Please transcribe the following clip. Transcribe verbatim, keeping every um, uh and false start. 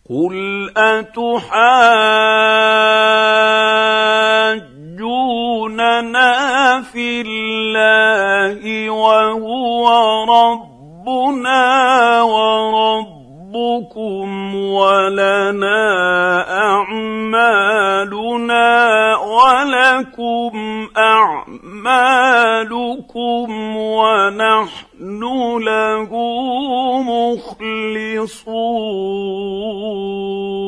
قل أتحاجوننا في الله وهو ربنا وربكم ولنا أعمالنا ولكم أعمالكم ونحن له مخلصون.